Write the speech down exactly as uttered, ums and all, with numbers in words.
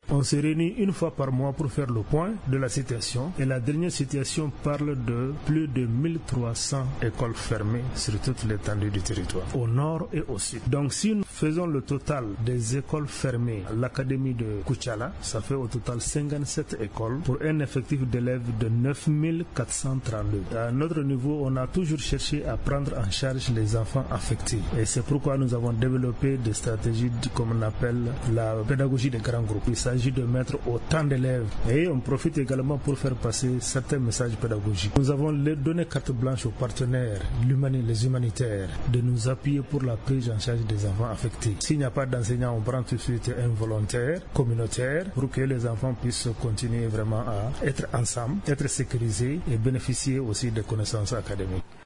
On se réunit une fois par mois pour faire le point de la situation et la dernière situation parle de plus de mille trois cents écoles fermées sur toute l'étendue du territoire, au nord et au sud. Donc si nous faisons le total des écoles fermées à l'académie de Koutiala, ça fait au total cinquante-sept écoles pour un effectif d'élèves de neuf mille quatre cent trente-deux. À notre niveau, on a toujours cherché à prendre en charge les enfants affectés. Et c'est pourquoi nous avons développé des stratégies comme on appelle la pédagogie des grands groupes. Il s'agit de mettre autant d'élèves. Et on profite également pour faire passer certains messages pédagogiques. Nous avons donné carte blanche aux partenaires, les humanitaires, de nous appuyer pour la prise en charge des enfants affectés. S'il n'y a pas d'enseignants, on prend tout de suite un volontaire communautaire pour que les enfants puissent continuer vraiment à être ensemble, être sécurisés et bénéficier aussi des connaissances académiques.